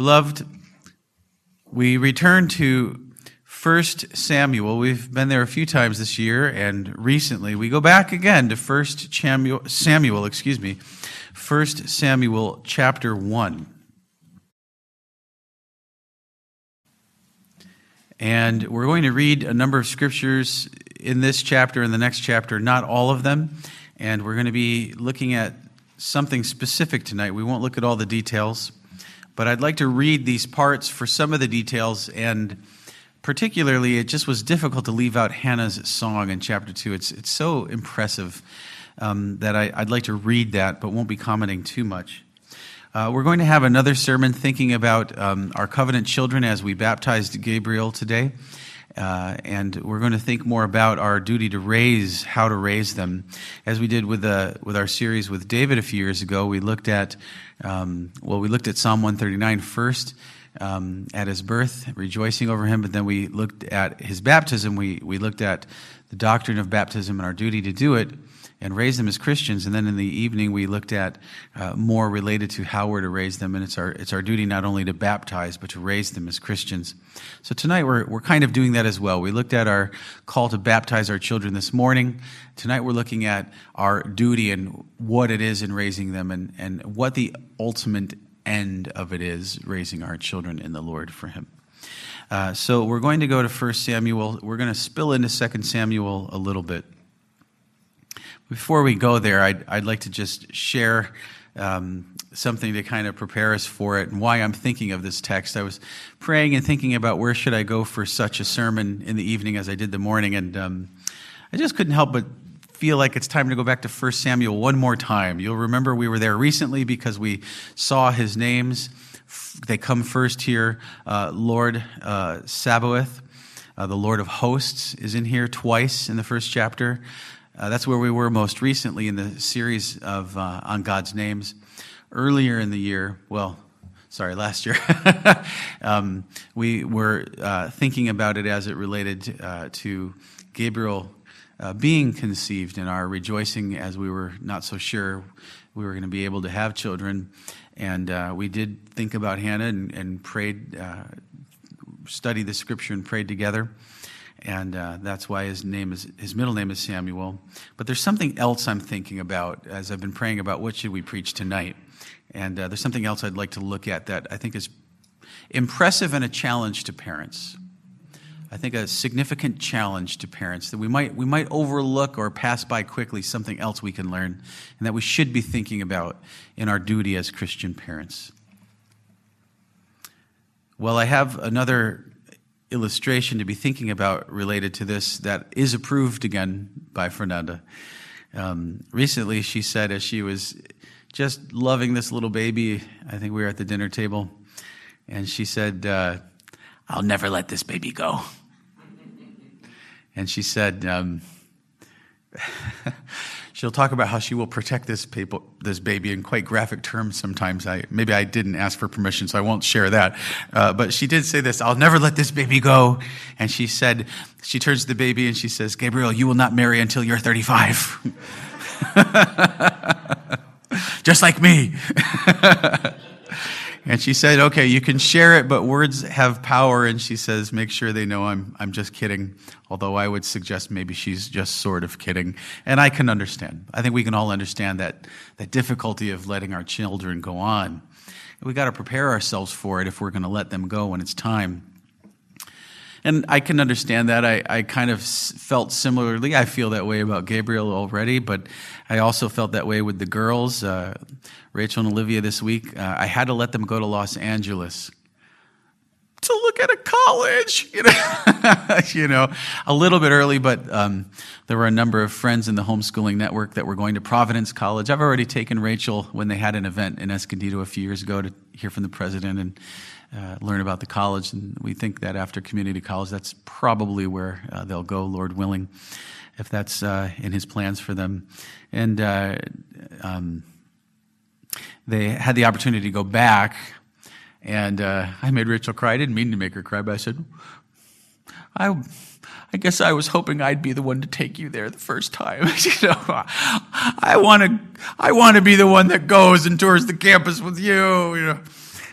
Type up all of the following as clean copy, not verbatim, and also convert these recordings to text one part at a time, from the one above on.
Beloved, we return to 1 Samuel. We've been there a few times this year, and recently we go back again to 1 Samuel, 1 Samuel chapter 1. And we're going to read a number of scriptures in this chapter and the next chapter, not all of them. And we're going to be looking at something specific tonight. We won't look at all the details, but I'd like to read these parts for some of the details. And particularly, it just was difficult to leave out Hannah's song in chapter 2. It's so impressive that I'd like to read that, but won't be commenting too much. We're going to have another sermon thinking about our covenant children as we baptized Gabriel today. And we're going to think more about our duty to raise, how to raise them. As we did with our series with David a few years ago, we looked at Psalm 139 first, at his birth, rejoicing over him, but then we looked at his baptism. We looked at the doctrine of baptism and our duty to do it and raise them as Christians. And then in the evening, we looked at more related to how we're to raise them. And it's our duty not only to baptize, but to raise them as Christians. So tonight, we're kind of doing that as well. We looked at our call to baptize our children this morning. Tonight, we're looking at our duty and what it is in raising them and what the ultimate end of it is, raising our children in the Lord for Him. So we're going to go to 1 Samuel. We're going to spill into 2 Samuel a little bit. Before we go there, I'd like to just share something to kind of prepare us for it and why I'm thinking of this text. I was praying and thinking about where should I go for such a sermon in the evening as I did the morning, and I just couldn't help but feel like it's time to go back to 1 Samuel one more time. You'll remember we were there recently because we saw his names. They come first here. Lord Sabaoth, the Lord of hosts, is in here twice in the first chapter. That's where we were most recently in the series of on God's names. Earlier in the year, last year, we were thinking about it as it related to Gabriel being conceived and our rejoicing as we were not so sure we were going to be able to have children. And we did think about Hannah and prayed, studied the scripture and prayed together. And that's why his middle name is Samuel. But there's something else I'm thinking about as I've been praying about what should we preach tonight. And there's something else I'd like to look at that I think is impressive and a challenge to parents. I think a significant challenge to parents that we might overlook or pass by quickly, something else we can learn and that we should be thinking about in our duty as Christian parents. Well, I have another illustration to be thinking about related to this that is approved again by Fernanda. Recently, she said as she was just loving this little baby, I think we were at the dinner table, and she said, "I'll never let this baby go." And she said, she'll talk about how she will protect this baby in quite graphic terms sometimes. Maybe I didn't ask for permission, so I won't share that. But she did say this, "I'll never let this baby go." And she said, she turns to the baby and she says, "Gabriel, you will not marry until you're 35. Just like me." And she said, "Okay, you can share it, but words have power." And she says, "Make sure they know I'm just kidding." Although I would suggest maybe she's just sort of kidding. And I can understand. I think we can all understand that difficulty of letting our children go on. We got to prepare ourselves for it if we're going to let them go when it's time. And I can understand that. I kind of felt similarly. I feel that way about Gabriel already, but I also felt that way with the girls, Rachel and Olivia this week. I had to let them go to Los Angeles to look at a college, a little bit early, but there were a number of friends in the homeschooling network that were going to Providence College. I've already taken Rachel when they had an event in Escondido a few years ago to hear from the president and learn about the college, and we think that after community college, that's probably where they'll go, Lord willing, if that's in His plans for them. And they had the opportunity to go back, and I made Rachel cry. I didn't mean to make her cry, but I said, I guess I was hoping I'd be the one to take you there the first time. I want to be the one that goes and tours the campus with you,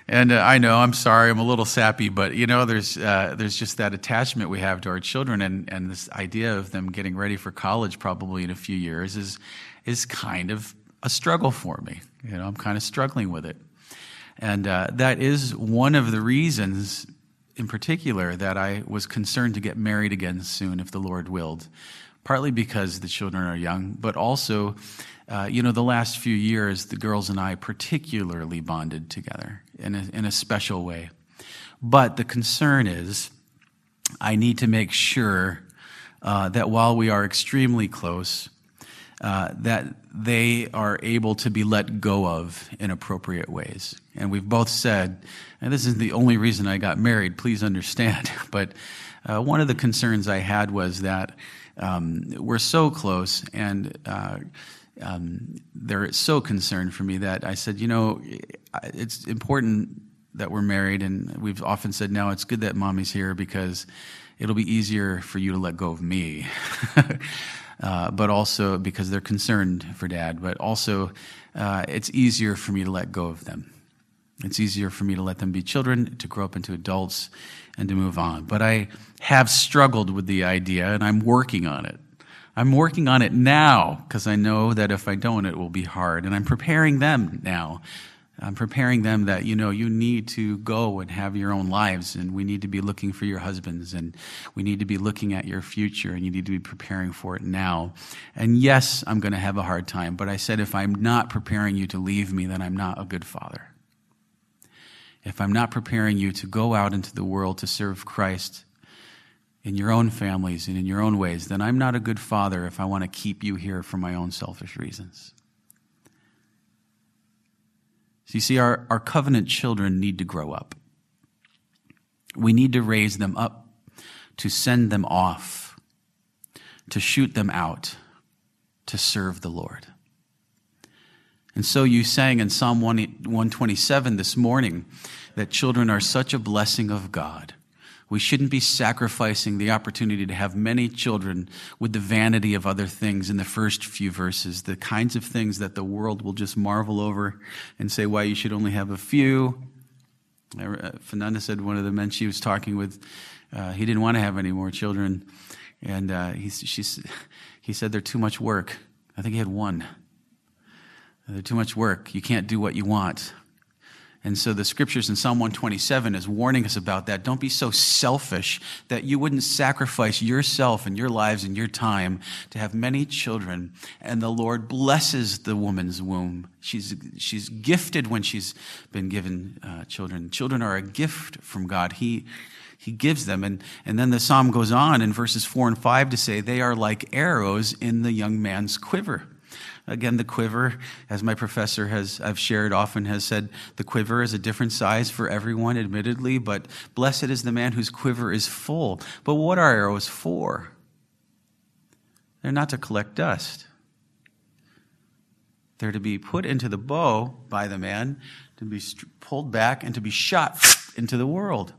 And I know, I'm sorry, I'm a little sappy, but there's just that attachment we have to our children, and this idea of them getting ready for college probably in a few years is kind of a struggle for me. I'm kind of struggling with it. And that is one of the reasons in particular that I was concerned to get married again soon, if the Lord willed. Partly because the children are young, but also, the last few years, the girls and I particularly bonded together in a special way. But the concern is, I need to make sure that while we are extremely close, that they are able to be let go of in appropriate ways. And we've both said, and this isn't the only reason I got married, please understand, but one of the concerns I had was that we're so close, and they're so concerned for me that I said, it's important that we're married, and we've often said, now it's good that Mommy's here because it'll be easier for you to let go of me. But also because they're concerned for Dad, but also it's easier for me to let go of them. It's easier for me to let them be children, to grow up into adults, and to move on. But I have struggled with the idea, and I'm working on it. I'm working on it now, because I know that if I don't, it will be hard. And I'm preparing them now. I'm preparing them that, you need to go and have your own lives, and we need to be looking for your husbands, and we need to be looking at your future, and you need to be preparing for it now. And yes, I'm going to have a hard time, but I said if I'm not preparing you to leave me, then I'm not a good father. If I'm not preparing you to go out into the world to serve Christ in your own families and in your own ways, then I'm not a good father if I want to keep you here for my own selfish reasons. So you see, our covenant children need to grow up. We need to raise them up, to send them off, to shoot them out, to serve the Lord. And so you sang in Psalm 127 this morning that children are such a blessing of God. We shouldn't be sacrificing the opportunity to have many children with the vanity of other things in the first few verses, the kinds of things that the world will just marvel over and say why you should only have a few. Fernanda said one of the men she was talking with, he didn't want to have any more children. And he said they're too much work. I think he had one. They're too much work. You can't do what you want. And so the scriptures in Psalm 127 is warning us about that. Don't be so selfish that you wouldn't sacrifice yourself and your lives and your time to have many children. And the Lord blesses the woman's womb. She's gifted when she's been given children. Children are a gift from God. He gives them. And then the psalm goes on in verses 4 and 5 to say they are like arrows in the young man's quiver. Again, the quiver, as my professor I've shared often, has said, the quiver is a different size for everyone, admittedly, but blessed is the man whose quiver is full. But what are arrows for? They're not to collect dust. They're to be put into the bow by the man, to be pulled back, and to be shot into the world.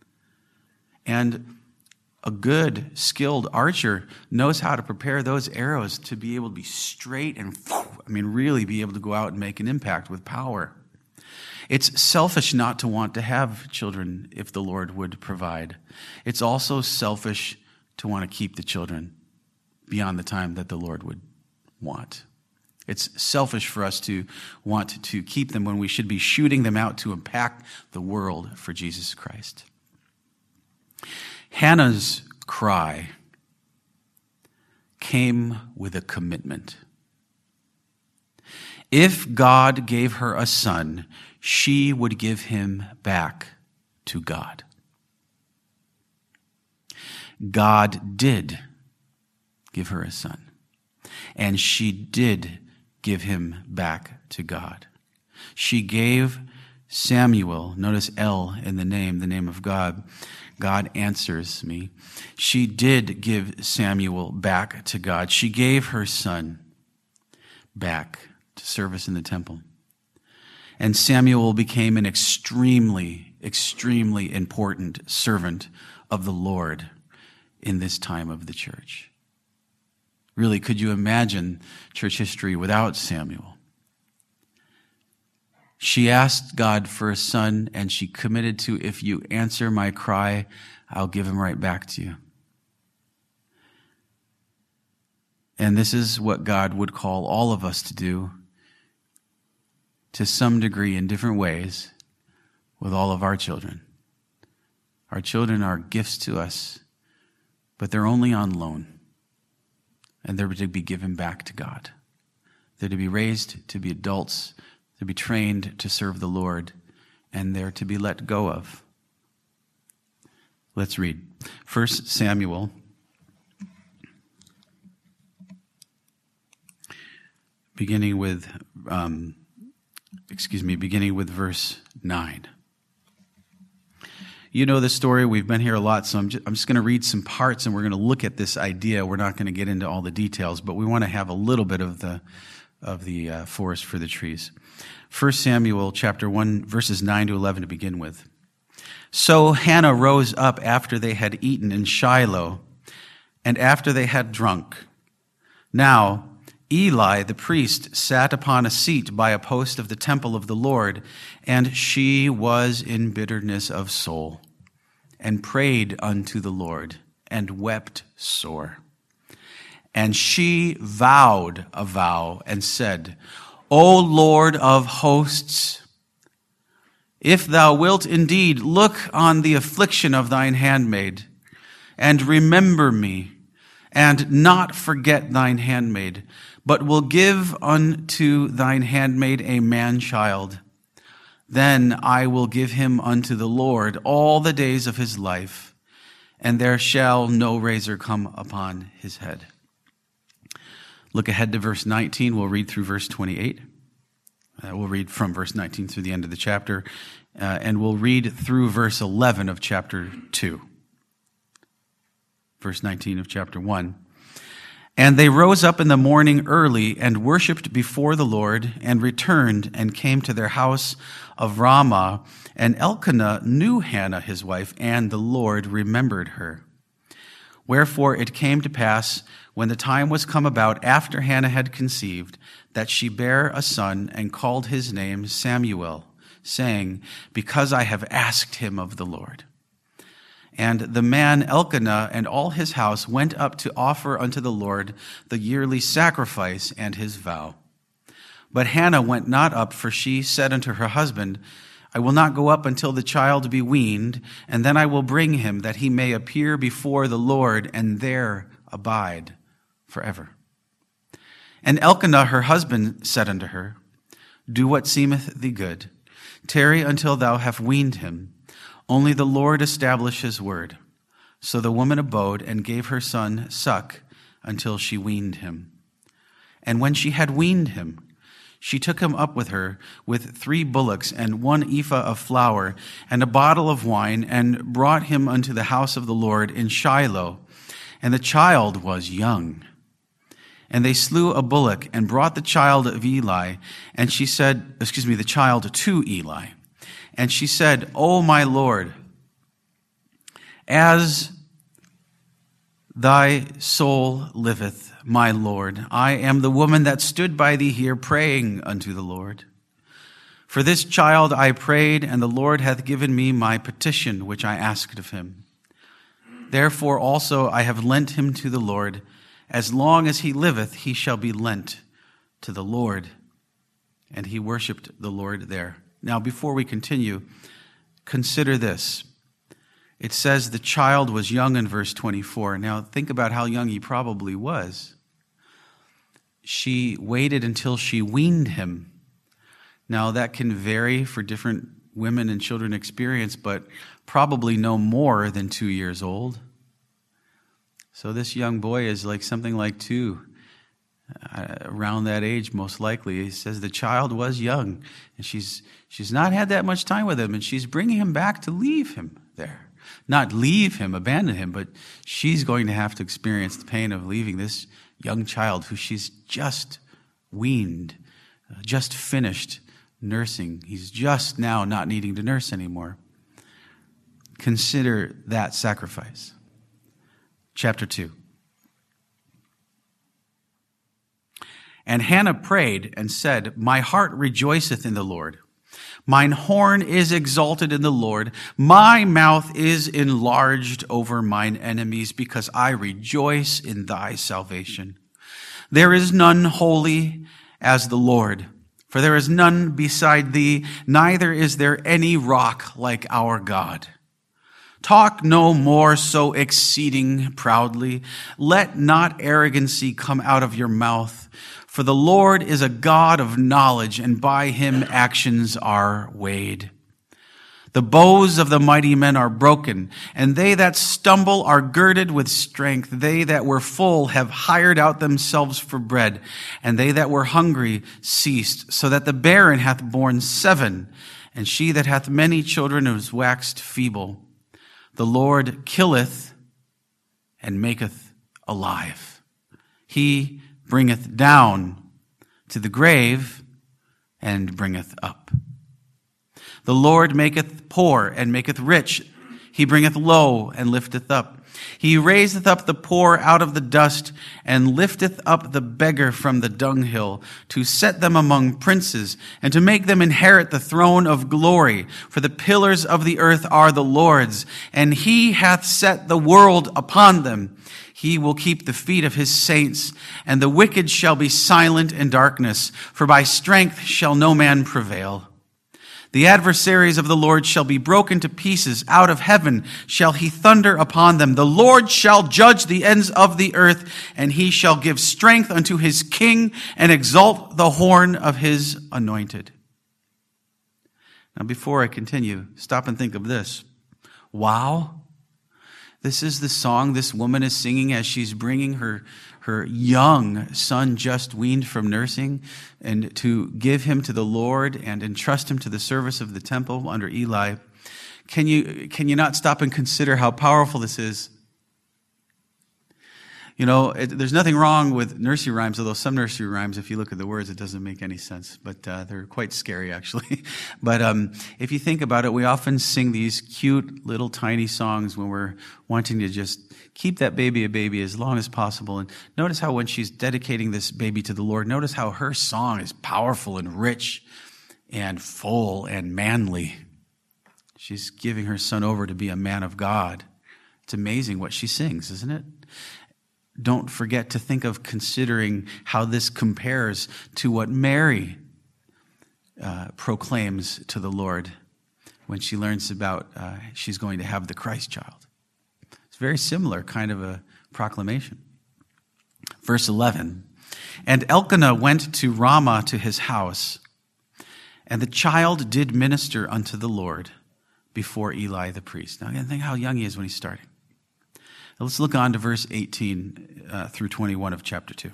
And a good, skilled archer knows how to prepare those arrows to be able to be straight and, really be able to go out and make an impact with power. It's selfish not to want to have children if the Lord would provide. It's also selfish to want to keep the children beyond the time that the Lord would want. It's selfish for us to want to keep them when we should be shooting them out to impact the world for Jesus Christ. Hannah's cry came with a commitment. If God gave her a son, she would give him back to God. God did give her a son, and she did give him back to God. She gave Samuel, notice L in the name of God. God answers me. She did give Samuel back to God. She gave her son back to service in the temple. And Samuel became an extremely, extremely important servant of the Lord in this time of the church. Really, could you imagine church history without Samuel? She asked God for a son, and she committed to, if you answer my cry, I'll give him right back to you. And this is what God would call all of us to do, to some degree in different ways, with all of our children. Our children are gifts to us, but they're only on loan. And they're to be given back to God. They're to be raised to be adults, to be trained to serve the Lord, and they're to be let go of. Let's read 1 Samuel beginning with verse 9. You know this story. We've been here a lot, so I'm just going to read some parts, and we're going to look at this idea. We're not going to get into all the details, but we want to have a little bit of the forest for the trees. 1 Samuel chapter 1, verses 9 to 11 to begin with. So Hannah rose up after they had eaten in Shiloh, and after they had drunk. Now Eli the priest sat upon a seat by a post of the temple of the Lord, and she was in bitterness of soul, and prayed unto the Lord, and wept sore. And she vowed a vow, and said, O Lord of hosts, if thou wilt indeed look on the affliction of thine handmaid, and remember me, and not forget thine handmaid, but will give unto thine handmaid a man-child, then I will give him unto the Lord all the days of his life, and there shall no razor come upon his head. Look ahead to verse 19. We'll read through verse 28. We'll read from verse 19 through the end of the chapter, and we'll read through verse 11 of chapter 2. Verse 19 of chapter 1. And they rose up in the morning early and worshipped before the Lord, and returned and came to their house of Ramah. And Elkanah knew Hannah his wife, and the Lord remembered her. Wherefore it came to pass, when the time was come about after Hannah had conceived, that she bare a son, and called his name Samuel, saying, Because I have asked him of the Lord. And the man Elkanah and all his house went up to offer unto the Lord the yearly sacrifice and his vow. But Hannah went not up, for she said unto her husband, I will not go up until the child be weaned, and then I will bring him, that he may appear before the Lord, and there abide forever. And Elkanah her husband said unto her, Do what seemeth thee good. Tarry until thou have weaned him. Only the Lord establish his word. So the woman abode, and gave her son suck until she weaned him. And when she had weaned him, she took him up with her with 3 bullocks and 1 ephah of flour and a bottle of wine, and brought him unto the house of the Lord in Shiloh. And the child was young. And they slew a bullock and brought the child of Eli, and she said, the child to Eli. And she said, O my Lord, as thy soul liveth, my Lord, I am the woman that stood by thee here praying unto the Lord. For this child I prayed, and the Lord hath given me my petition which I asked of him. Therefore also I have lent him to the Lord. As long as he liveth, he shall be lent to the Lord. And he worshipped the Lord there. Now, before we continue, consider this. It says the child was young in verse 24. Now, think about how young he probably was. She waited until she weaned him. Now, that can vary for different women and children experience, but probably no more than 2 years old. So this young boy is something like 2. Around that age, most likely. He says the child was young, and she's not had that much time with him, and she's bringing him back to leave him there. Not leave him, abandon him, but she's going to have to experience the pain of leaving this young child who she's just weaned, just finished nursing. He's just now not needing to nurse anymore. Consider that sacrifice. Chapter 2. And Hannah prayed and said, My heart rejoiceth in the Lord. Mine horn is exalted in the Lord. My mouth is enlarged over mine enemies, because I rejoice in thy salvation. There is none holy as the Lord, for there is none beside thee, neither is there any rock like our God. Talk no more so exceeding proudly. Let not arrogancy come out of your mouth. For the Lord is a God of knowledge, and by him actions are weighed. The bows of the mighty men are broken, and they that stumble are girded with strength. They that were full have hired out themselves for bread, and they that were hungry ceased, so that the barren hath borne 7, and she that hath many children is waxed feeble. The Lord killeth and maketh alive. He bringeth down to the grave and bringeth up. The Lord maketh poor and maketh rich. He bringeth low and lifteth up. He raiseth up the poor out of the dust and lifteth up the beggar from the dunghill, to set them among princes and to make them inherit the throne of glory. For the pillars of the earth are the Lord's, and he hath set the world upon them. He will keep the feet of his saints, and the wicked shall be silent in darkness, for by strength shall no man prevail. The adversaries of the Lord shall be broken to pieces. Out of heaven shall he thunder upon them. The Lord shall judge the ends of the earth, and he shall give strength unto his king and exalt the horn of his anointed. Now, before I continue, stop and think of this. Wow. This is the song this woman is singing as she's bringing her young son just weaned from nursing, and to give him to the Lord and entrust him to the service of the temple under Eli. Can you not stop and consider how powerful this is? You know, there's nothing wrong with nursery rhymes, although some nursery rhymes, if you look at the words, it doesn't make any sense. But they're quite scary, actually. But if you think about it, we often sing these cute little tiny songs when we're wanting to just keep that baby a baby as long as possible. And notice how when she's dedicating this baby to the Lord, notice how her song is powerful and rich and full and manly. She's giving her son over to be a man of God. It's amazing what she sings, isn't it? Don't forget to think of considering how this compares to what Mary proclaims to the Lord when she learns about she's going to have the Christ child. It's very similar kind of a proclamation. Verse 11, and Elkanah went to Ramah to his house, and the child did minister unto the Lord before Eli the priest. Now again, think how young he is when he's starting. Now let's look on to verse 18 through 21 of chapter 2.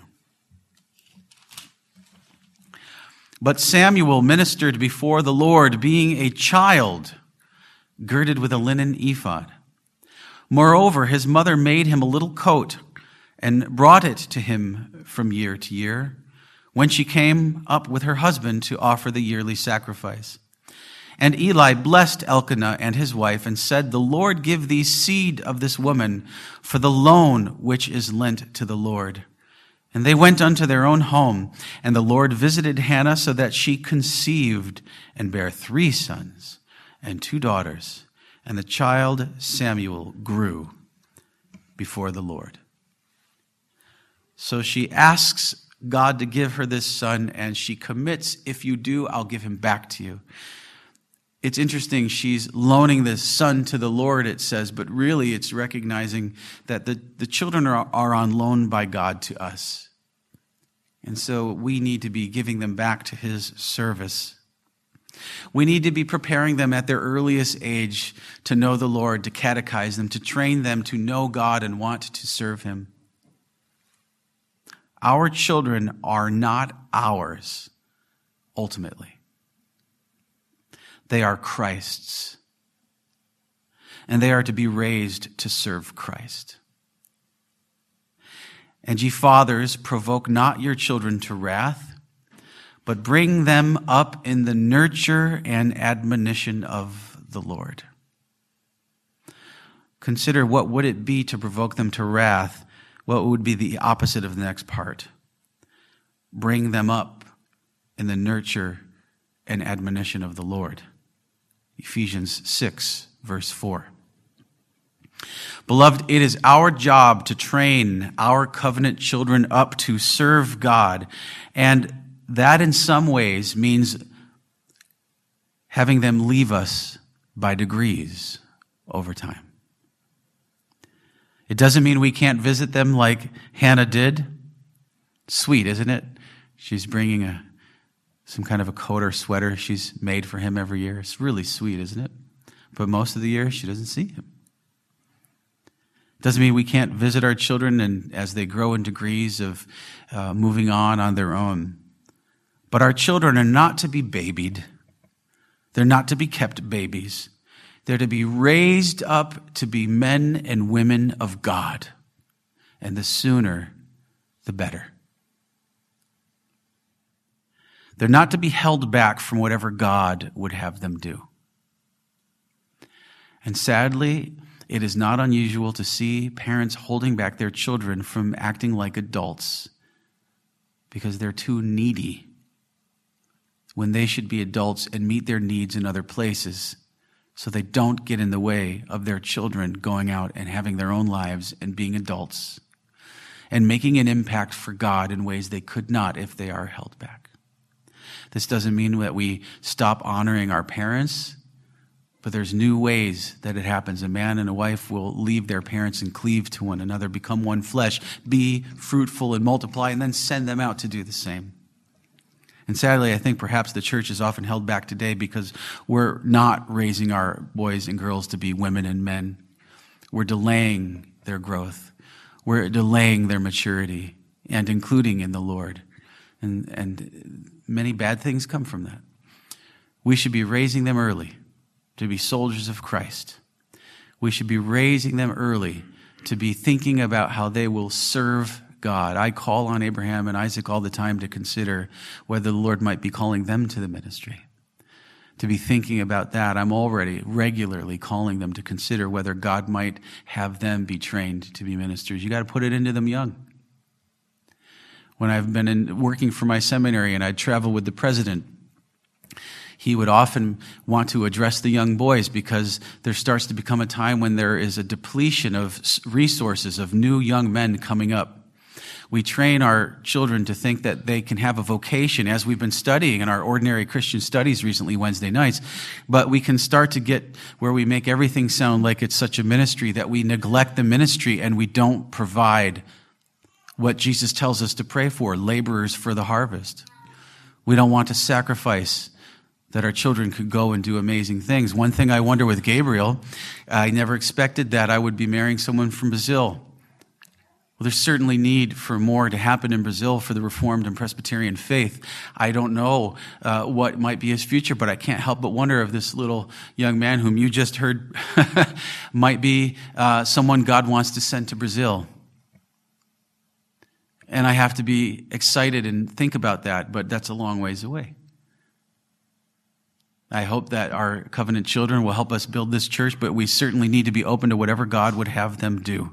But Samuel ministered before the Lord, being a child, girded with a linen ephod. Moreover, his mother made him a little coat and brought it to him from year to year, when she came up with her husband to offer the yearly sacrifice. And Eli blessed Elkanah and his wife and said, the Lord give thee seed of this woman for the loan which is lent to the Lord. And they went unto their own home, and the Lord visited Hannah so that she conceived and bare 3 sons and 2 daughters. And the child Samuel grew before the Lord. So she asks God to give her this son, and she commits, if you do, I'll give him back to you. It's interesting, she's loaning this son to the Lord, it says, but really it's recognizing that the children are on loan by God to us. And so we need to be giving them back to his service. We need to be preparing them at their earliest age to know the Lord, to catechize them, to train them to know God and want to serve him. Our children are not ours, ultimately. They are Christ's, and they are to be raised to serve Christ. And ye fathers, provoke not your children to wrath, but bring them up in the nurture and admonition of the Lord. Consider, what would it be to provoke them to wrath? What would be the opposite of the next part? Bring them up in the nurture and admonition of the Lord. Ephesians 6, verse 4. Beloved, it is our job to train our covenant children up to serve God, and that in some ways means having them leave us by degrees over time. It doesn't mean we can't visit them like Hannah did. Sweet, isn't it? She's bringing some kind of a coat or sweater she's made for him every year. It's really sweet, isn't it? But most of the year, she doesn't see him. Doesn't mean we can't visit our children and as they grow in degrees of moving on their own. But our children are not to be babied. They're not to be kept babies. They're to be raised up to be men and women of God. And the sooner, the better. They're not to be held back from whatever God would have them do. And sadly, it is not unusual to see parents holding back their children from acting like adults because they're too needy when they should be adults and meet their needs in other places so they don't get in the way of their children going out and having their own lives and being adults and making an impact for God in ways they could not if they are held back. This doesn't mean that we stop honoring our parents, but there's new ways that it happens. A man and a wife will leave their parents and cleave to one another, become one flesh, be fruitful and multiply, and then send them out to do the same. And sadly, I think perhaps the church is often held back today because we're not raising our boys and girls to be women and men. We're delaying their growth. We're delaying their maturity and including in the Lord. And many bad things come from that. We should be raising them early to be soldiers of Christ. We should be raising them early to be thinking about how they will serve God. I call on Abraham and Isaac all the time to consider whether the Lord might be calling them to the ministry. To be thinking about that, I'm already regularly calling them to consider whether God might have them be trained to be ministers. You got to put it into them young. When I've been working for my seminary and I'd travel with the president, he would often want to address the young boys because there starts to become a time when there is a depletion of resources of new young men coming up. We train our children to think that they can have a vocation, as we've been studying in our ordinary Christian studies recently, Wednesday nights. But we can start to get where we make everything sound like it's such a ministry that we neglect the ministry and we don't provide what Jesus tells us to pray for, laborers for the harvest. We don't want to sacrifice that our children could go and do amazing things. One thing I wonder with Gabriel, I never expected that I would be marrying someone from Brazil. Well, there's certainly need for more to happen in Brazil for the Reformed and Presbyterian faith. I don't know what might be his future, but I can't help but wonder if this little young man whom you just heard might be someone God wants to send to Brazil. And I have to be excited and think about that, but that's a long ways away. I hope that our covenant children will help us build this church, but we certainly need to be open to whatever God would have them do.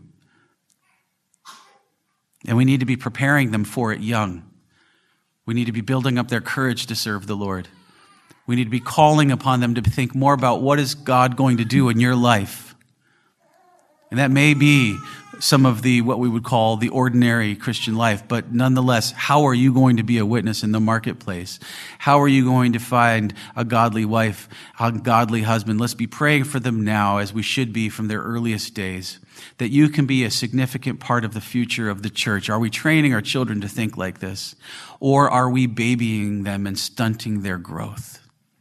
And we need to be preparing them for it young. We need to be building up their courage to serve the Lord. We need to be calling upon them to think more about what is God going to do in your life. And that may be some of the, what we would call the ordinary Christian life, but nonetheless, how are you going to be a witness in the marketplace? How are you going to find a godly wife, a godly husband? Let's be praying for them now, as we should be from their earliest days, that you can be a significant part of the future of the church. Are we training our children to think like this? Or are we babying them and stunting their growth?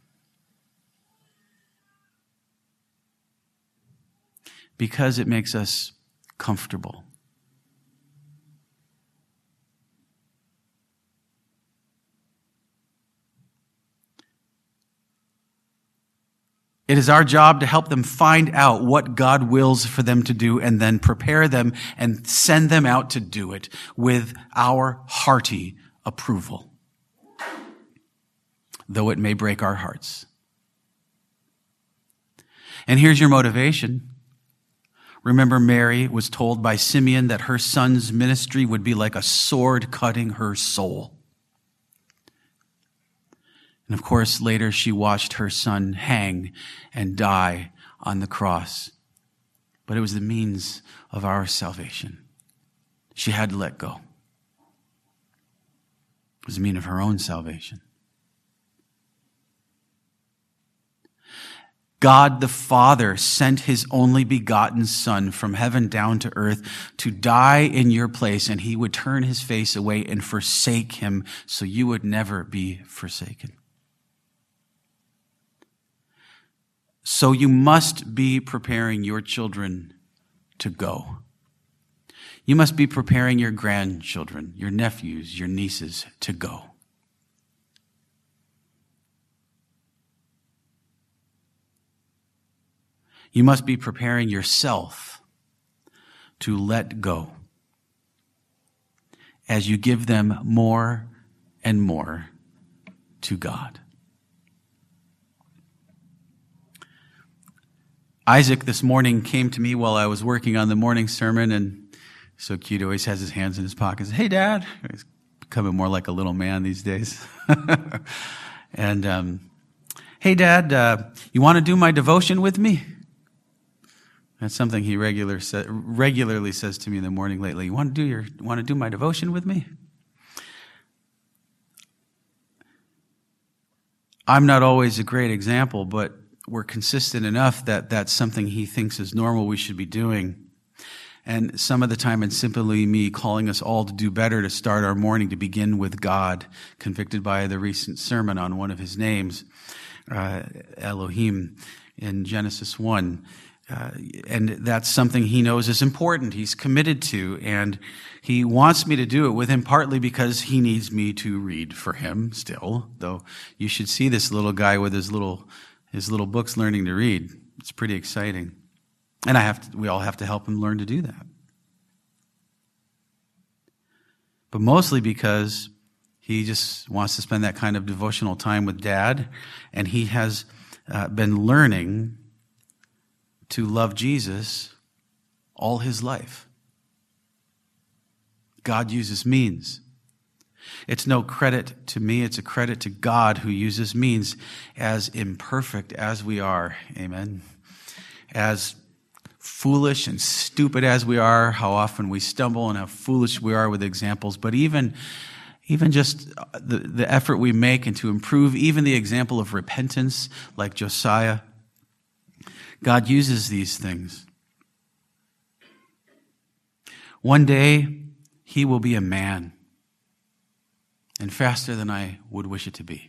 Because it makes us comfortable. It is our job to help them find out what God wills for them to do and then prepare them and send them out to do it with our hearty approval, though it may break our hearts. And here's your motivation. Remember, Mary was told by Simeon that her son's ministry would be like a sword cutting her soul. And of course, later she watched her son hang and die on the cross. But it was the means of our salvation. She had to let go. It was the means of her own salvation. God the Father sent his only begotten Son from heaven down to earth to die in your place, and he would turn his face away and forsake him so you would never be forsaken. So you must be preparing your children to go. You must be preparing your grandchildren, your nephews, your nieces to go. You must be preparing yourself to let go as you give them more and more to God. Isaac this morning came to me while I was working on the morning sermon, and so cute, he always has his hands in his pockets. Hey, Dad. He's becoming more like a little man these days. And, hey, Dad, you want to do my devotion with me? That's something he regularly says to me in the morning lately. You want to do my devotion with me? I'm not always a great example, but we're consistent enough that that's something he thinks is normal we should be doing. And some of the time it's simply me calling us all to do better, to start our morning, to begin with God, convicted by the recent sermon on one of his names, Elohim, in Genesis 1. And that's something he knows is important. He's committed to, and he wants me to do it with him, partly because he needs me to read for him still, though you should see this little guy with his little books learning to read. It's pretty exciting. And we all have to help him learn to do that. But mostly because he just wants to spend that kind of devotional time with Dad, and he has been learning to love Jesus all his life. God uses means. It's no credit to me, it's a credit to God who uses means, as imperfect as we are. Amen. As foolish and stupid as we are, how often we stumble and how foolish we are with examples, but even just the effort we make and to improve, even the example of repentance like Josiah, God uses these things. One day, he will be a man, and faster than I would wish it to be.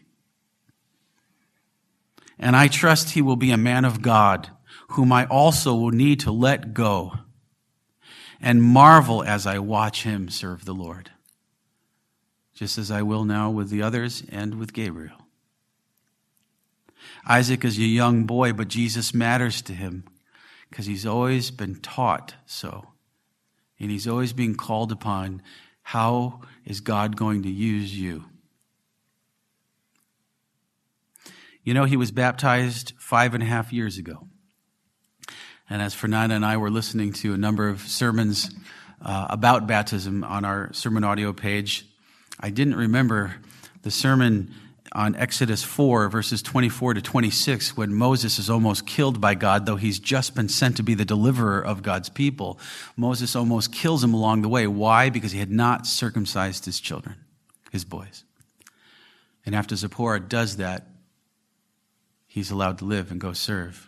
And I trust he will be a man of God, whom I also will need to let go and marvel as I watch him serve the Lord, just as I will now with the others and with Gabriel. Isaac is a young boy, but Jesus matters to him because he's always been taught so. And he's always being called upon, how is God going to use you? You know, he was baptized 5.5 years ago. And as Fernanda and I were listening to a number of sermons about baptism on our sermon audio page, I didn't remember the sermon on Exodus 4, verses 24 to 26, when Moses is almost killed by God, though he's just been sent to be the deliverer of God's people. Moses almost kills him along the way. Why? Because he had not circumcised his children, his boys. And after Zipporah does that, he's allowed to live and go serve.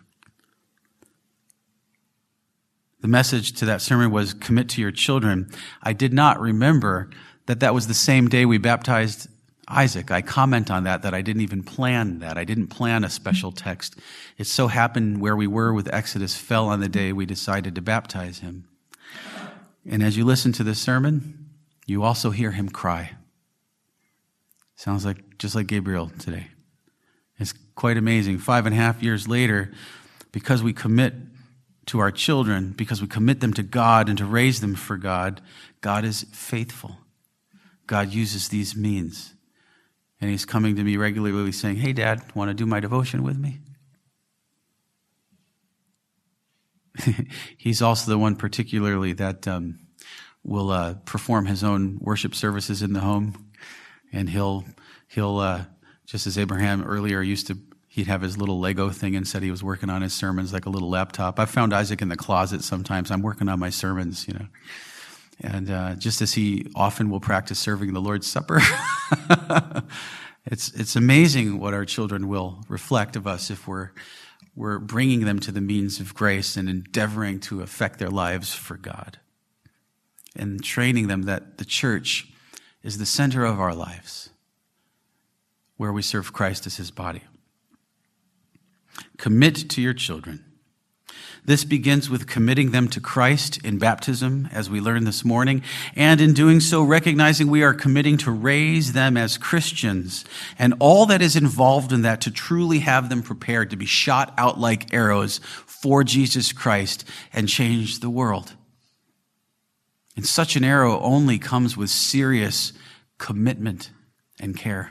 The message to that sermon was, commit to your children. I did not remember that was the same day we baptized Isaac. I comment on that I didn't even plan that. I didn't plan a special text. It so happened where we were with Exodus fell on the day we decided to baptize him. And as you listen to this sermon, you also hear him cry. Sounds like just like Gabriel today. It's quite amazing. 5.5 years later, because we commit to our children, because we commit them to God and to raise them for God, God is faithful. God uses these means. And he's coming to me regularly saying, hey, Dad, want to do my devotion with me? He's also the one particularly that will perform his own worship services in the home. And he'll Just as Abraham earlier he'd have his little Lego thing and said he was working on his sermons like a little laptop. I found Isaac in the closet sometimes. I'm working on my sermons, And just as he often will practice serving the Lord's Supper, it's amazing what our children will reflect of us if we're bringing them to the means of grace and endeavoring to affect their lives for God and training them that the church is the center of our lives, where we serve Christ as his body. Commit to your children. This begins with committing them to Christ in baptism, as we learned this morning, and in doing so, recognizing we are committing to raise them as Christians and all that is involved in that to truly have them prepared to be shot out like arrows for Jesus Christ and change the world. And such an arrow only comes with serious commitment and care.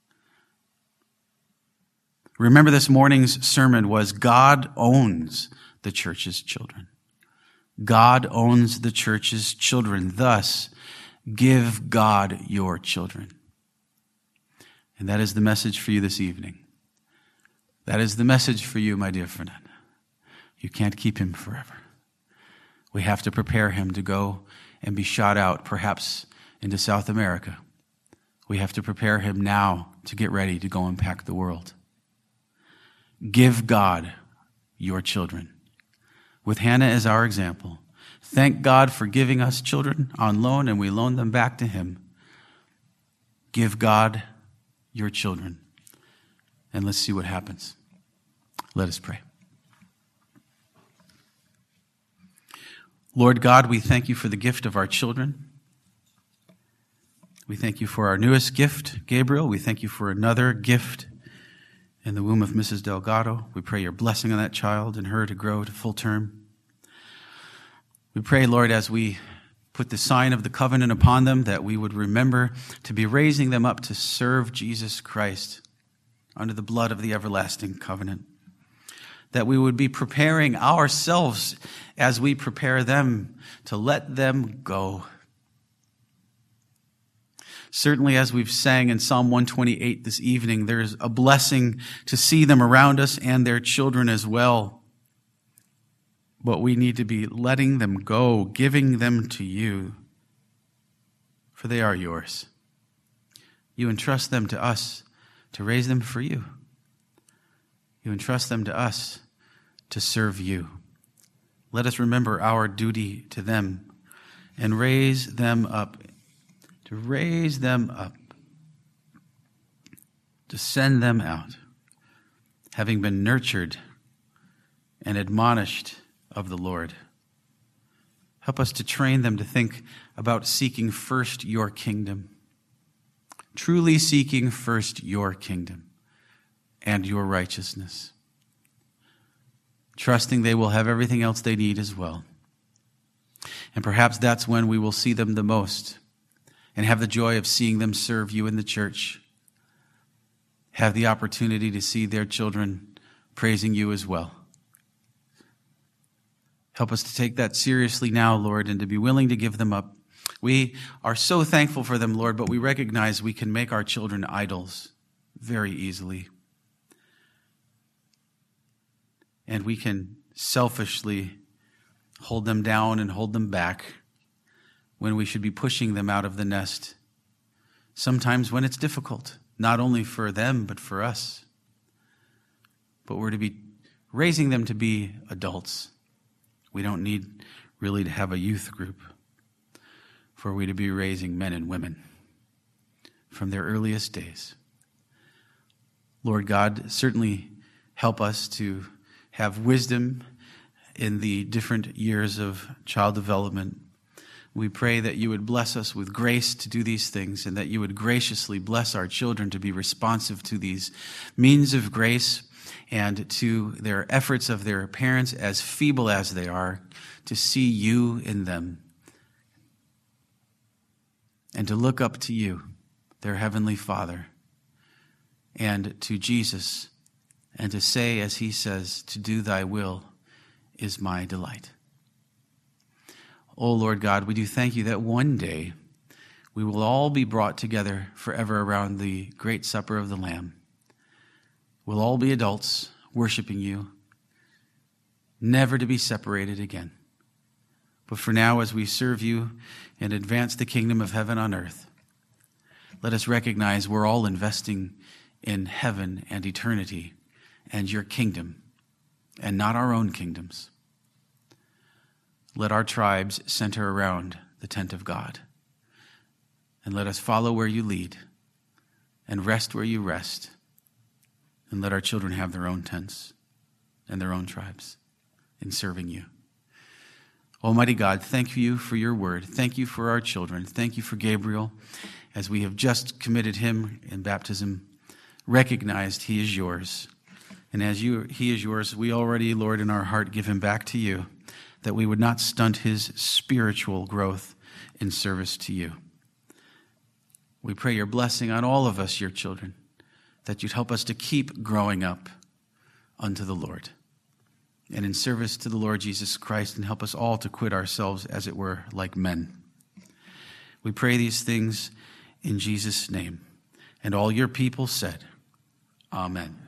Remember, this morning's sermon was God owns the church's children. God owns the church's children. Thus, give God your children. And that is the message for you this evening. That is the message for you, my dear friend. You can't keep him forever. We have to prepare him to go and be shot out, perhaps into South America. We have to prepare him now to get ready to go impact the world. Give God your children. With Hannah as our example, thank God for giving us children on loan, and we loan them back to him. Give God your children. And let's see what happens. Let us pray. Lord God, we thank you for the gift of our children. We thank you for our newest gift, Gabriel. We thank you for another gift in the womb of Mrs. Delgado. We pray your blessing on that child and her to grow to full term. We pray, Lord, as we put the sign of the covenant upon them, that we would remember to be raising them up to serve Jesus Christ under the blood of the everlasting covenant. That we would be preparing ourselves as we prepare them to let them go. Certainly, as we've sang in Psalm 128 this evening, there's a blessing to see them around us and their children as well. But we need to be letting them go, giving them to you, for they are yours. You entrust them to us to raise them for you. You entrust them to us to serve you. Let us remember our duty to them and raise them up. To raise them up, to send them out, having been nurtured and admonished of the Lord. Help us to train them to think about seeking first your kingdom, truly seeking first your kingdom and your righteousness, trusting they will have everything else they need as well. And perhaps that's when we will see them the most, and have the joy of seeing them serve you in the church. Have the opportunity to see their children praising you as well. Help us to take that seriously now, Lord, and to be willing to give them up. We are so thankful for them, Lord, but we recognize we can make our children idols very easily. And we can selfishly hold them down and hold them back when we should be pushing them out of the nest. Sometimes when it's difficult, not only for them, but for us. But we're to be raising them to be adults. We don't need really to have a youth group for we to be raising men and women from their earliest days. Lord God, certainly help us to have wisdom in the different years of child development. We pray that you would bless us with grace to do these things, and that you would graciously bless our children to be responsive to these means of grace and to their efforts of their parents, as feeble as they are, to see you in them and to look up to you, their heavenly Father, and to Jesus, and to say, as he says, to do thy will is my delight. Oh, Lord God, we do thank you that one day we will all be brought together forever around the great supper of the Lamb. We'll all be adults worshiping you, never to be separated again. But for now, as we serve you and advance the kingdom of heaven on earth, let us recognize we're all investing in heaven and eternity and your kingdom, and not our own kingdoms. Let our tribes center around the tent of God, and let us follow where you lead and rest where you rest, and let our children have their own tents and their own tribes in serving you. Almighty God, thank you for your word. Thank you for our children. Thank you for Gabriel, as we have just committed him in baptism, recognized he is yours. And as he is yours, we already, Lord, in our heart give him back to you, that we would not stunt his spiritual growth in service to you. We pray your blessing on all of us, your children, that you'd help us to keep growing up unto the Lord and in service to the Lord Jesus Christ, and help us all to quit ourselves, as it were, like men. We pray these things in Jesus' name. And all your people said, Amen.